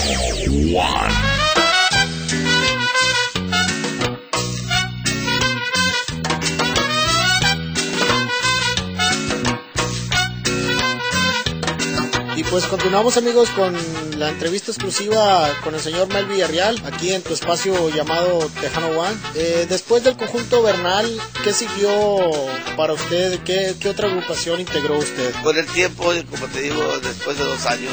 One. Y pues continuamos, amigos, con la entrevista exclusiva con el señor Mel Villarreal, aquí en tu espacio llamado Tejano One. Después del conjunto Bernal, ¿qué siguió para usted? ¿Qué otra agrupación integró usted? Con el tiempo, como te digo, después de 2 años,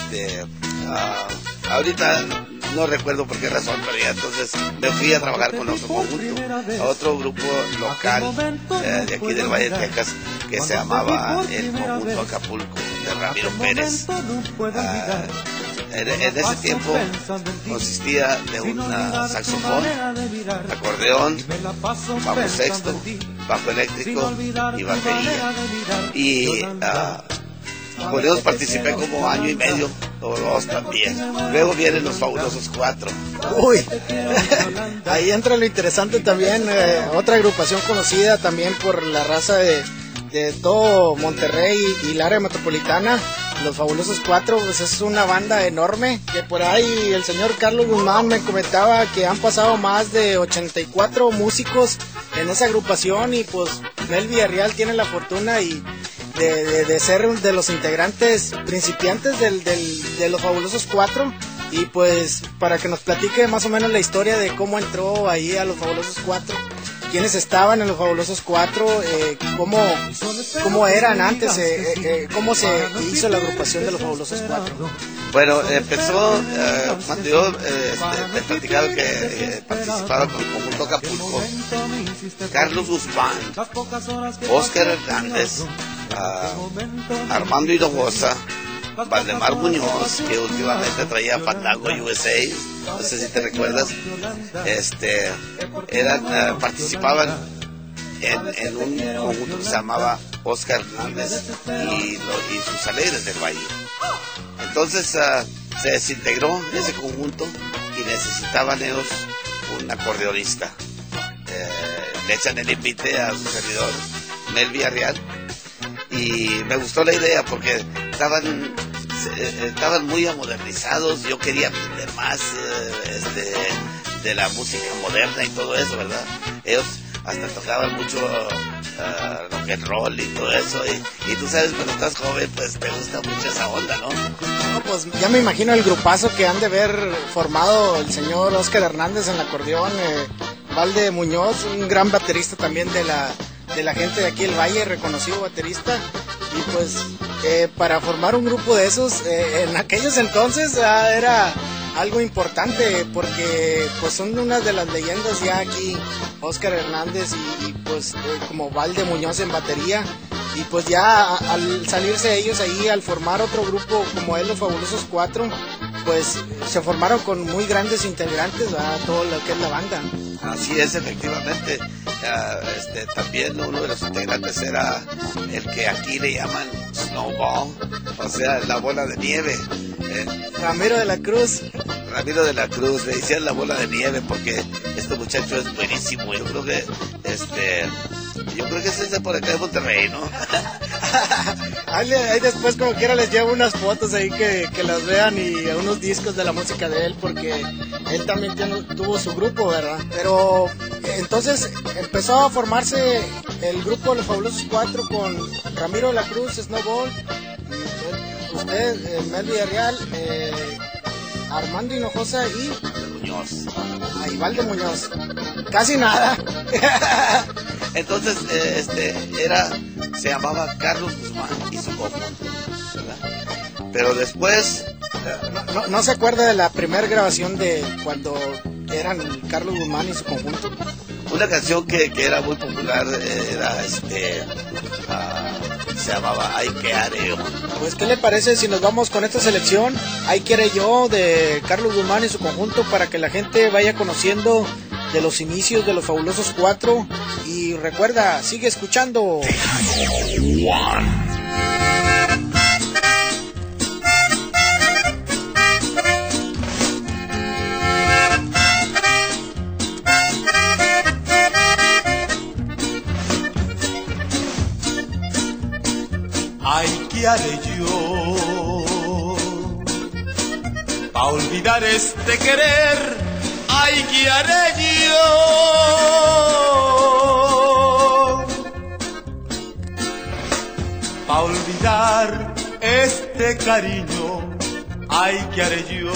ahorita no recuerdo por qué razón, pero ya entonces me fui a trabajar con otro conjunto, a otro grupo local de aquí del Valle de Texas, que se llamaba el Conjunto Acapulco de Ramiro Pérez. En ese tiempo consistía de un saxofón, acordeón, bajo sexto, bajo eléctrico y batería. Y con ellos participé como 1 año y medio o 2 también. Luego vienen los Fabulosos 4. Uy, ahí entra lo interesante también, otra agrupación conocida también por la raza de todo Monterrey y el área metropolitana. Los Fabulosos 4, pues es una banda enorme, que por ahí el señor Carlos Guzmán me comentaba que han pasado más de 84 músicos en esa agrupación, y pues Mel Villarreal tiene la fortuna y de ser de los integrantes principiantes de los Fabulosos 4, y pues para que nos platique más o menos la historia de cómo entró ahí a los Fabulosos 4, quiénes estaban en los Fabulosos 4, cómo eran antes, cómo se hizo la agrupación de los Fabulosos 4. Bueno, empezó cuando yo te platicaba que participaba con el Conjunto Acapulco. Carlos Guzmán, Óscar Hernández, Armando Hinojosa, Valdemar Muñoz, que últimamente traía Fandango USA, no sé si te recuerdas, participaban en un conjunto que se llamaba Óscar Hernández y sus Alegres del Valle. Entonces se desintegró ese conjunto y necesitaban ellos un acordeonista. Le echan el invite a su servidor, Mel Villarreal, y me gustó la idea porque estaban muy modernizados. Yo quería aprender más de la música moderna y todo eso, ¿verdad? Ellos hasta tocaban mucho rock and roll y todo eso, y tú sabes, cuando estás joven pues te gusta mucho esa onda, ¿no? No, pues ya me imagino el grupazo que han de haber formado el señor Óscar Hernández en el acordeón, Valde Muñoz, un gran baterista también de la gente de aquí del Valle, reconocido baterista. Y pues para formar un grupo de esos en aquellos entonces era algo importante, porque pues son unas de las leyendas ya aquí, Óscar Hernández y pues como Valde Muñoz en batería. Y pues ya al salirse ellos ahí, al formar otro grupo como es los Fabulosos 4, pues se formaron con muy grandes integrantes, ¿verdad? Todo lo que es la banda. Así es, efectivamente. También uno de los integrantes era el que aquí le llaman Snowball, o sea, la bola de nieve. Ramiro de la Cruz. Ramiro de la Cruz, le decían la bola de nieve porque este muchacho es buenísimo. Yo creo que es ese por acá de Monterrey, ¿no? Ahí después como quiera les llevo unas fotos ahí que las vean, y unos discos de la música de él, porque él también tuvo su grupo, ¿verdad? Pero entonces empezó a formarse el grupo de los Fabulosos 4 con Ramiro de la Cruz, Snowball, usted, Mel Villarreal, Armando Hinojosa y Muñoz. Valde Muñoz. Casi nada. Entonces, se llamaba Carlos Guzmán y su conjunto, ¿verdad? Pero después... ¿No se acuerda de la primera grabación de cuando eran Carlos Guzmán y su conjunto? Una canción que era muy popular era se llamaba Ay que haré yo. Pues ¿qué le parece si nos vamos con esta selección? Ay que haré yo de Carlos Guzmán y su conjunto, para que la gente vaya conociendo de los inicios de los Fabulosos 4. Y recuerda, sigue escuchando One. Ay, ¿qué haré yo Pa' olvidar este querer, ay, ¿qué haré yo? Pa' olvidar este cariño, ay, ¿qué haré yo?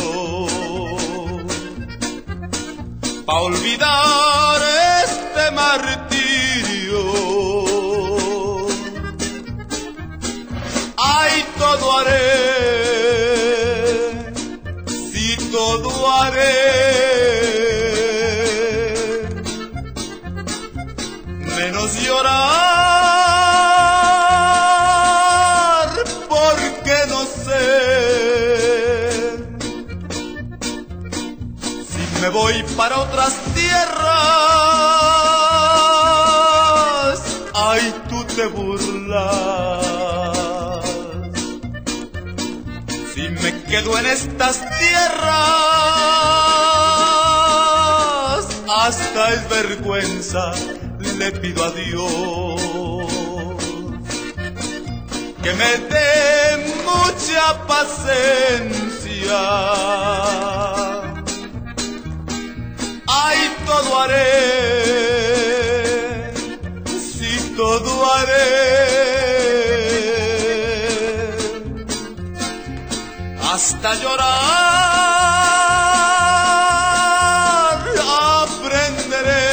Pa' olvidar este martirio, ay, todo haré, sí, todo haré, menos llorar, porque no sé si me voy para otras tierras, ay, tú te burlas. Si me quedo en estas tierras, hasta es vergüenza, le pido a Dios que me dé mucha paciencia. Ay, todo haré, sí, todo haré, hasta llorar aprenderé.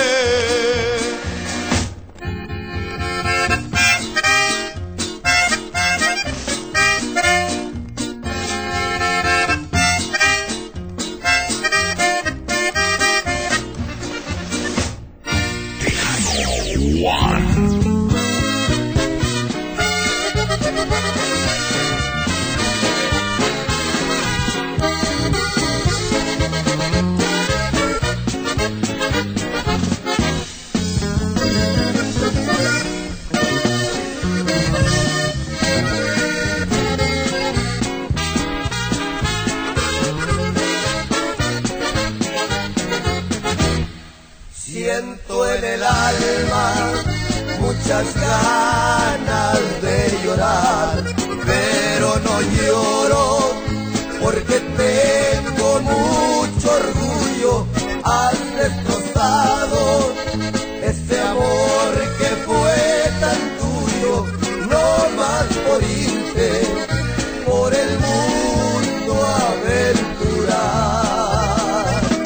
Siento en el alma muchas ganas de llorar, pero no lloro porque tengo mucho orgullo. Has destrozado ese amor que fue tan tuyo, no más por irte por el mundo a aventurar.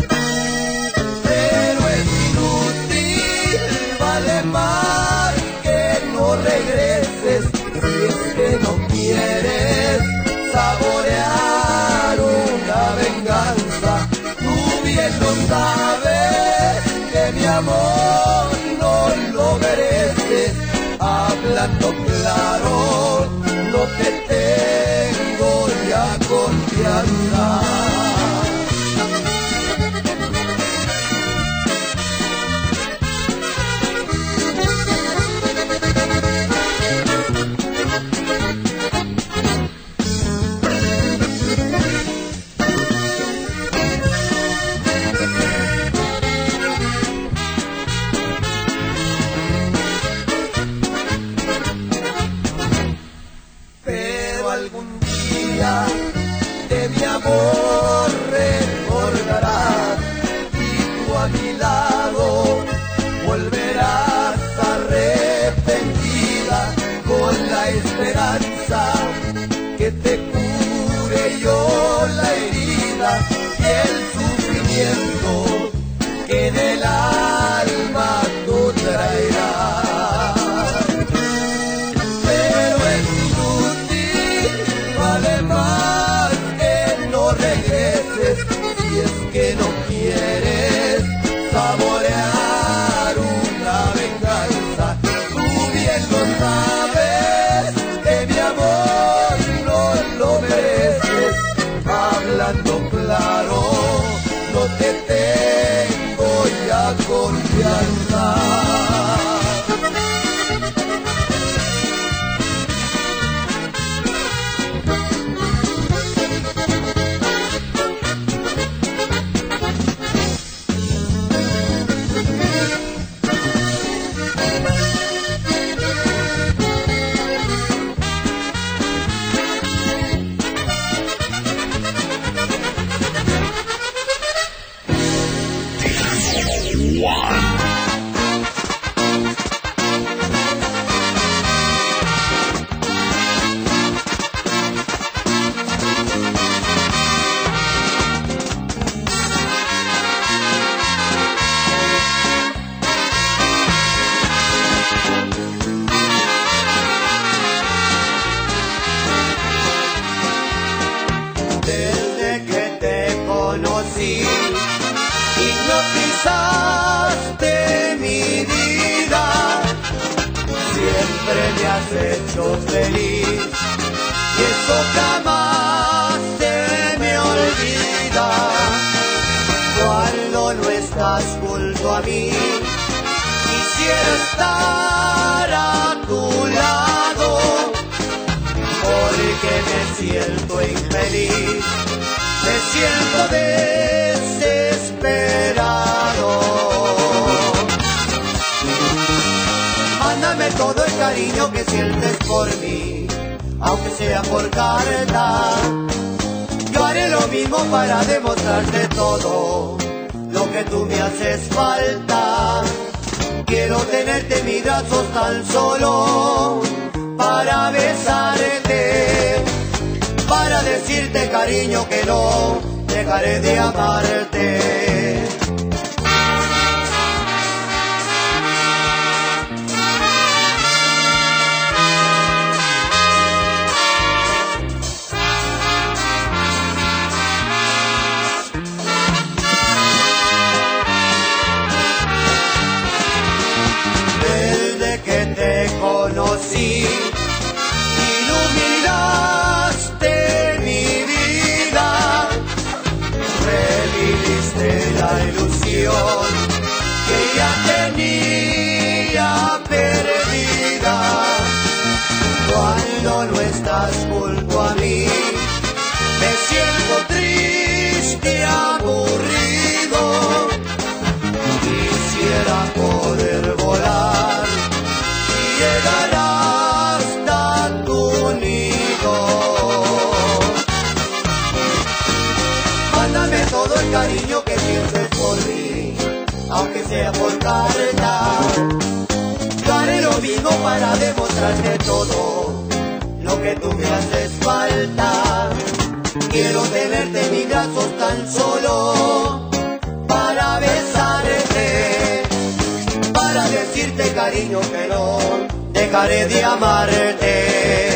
Pero es inútil, vale más que no regreses si es que no quieres saborear una venganza. Tú bien lo sabes que mi amor no lo mereces. Hablando claro, no te tengo ya confianza. De mi amor recordarás y tú a mi lado volverás arrepentida con la esperanza que te cure yo la herida y el sufrimiento que en el alma tú traerás. Pero es inútil, vale más que no regreses si es que no quieres saborear una venganza. Tú bien lo sabes que mi amor no lo mereces. Hablando claro, no te tengo ya confianza. conocí, hipnotizaste mi vida, siempre me has hecho feliz y eso jamás se me olvida. Cuando no estás junto a mí, quisiera estar a tu lado, porque me siento infeliz, me siento desesperado. Mándame todo el cariño que sientes por mí, aunque sea por carta. Yo haré lo mismo para demostrarte todo lo que tú me haces falta. Quiero tenerte en mis brazos tan solo para besarte, para decirte cariño que no dejaré de amarte. Conocí, iluminaste mi vida, reviviste la ilusión que ya tenía perdida. Cuando no estás junto a mí, me siento triste y aburrido. Quisiera poder volar, llegar hasta tu nido. Mándame todo el cariño que sientes por mí, aunque sea por carta. Yo haré lo mismo para demostrarte todo lo que tú me haces falta. Quiero tenerte en mis brazos tan solo para besarte, para decirte cariño que no dejaré de amarte.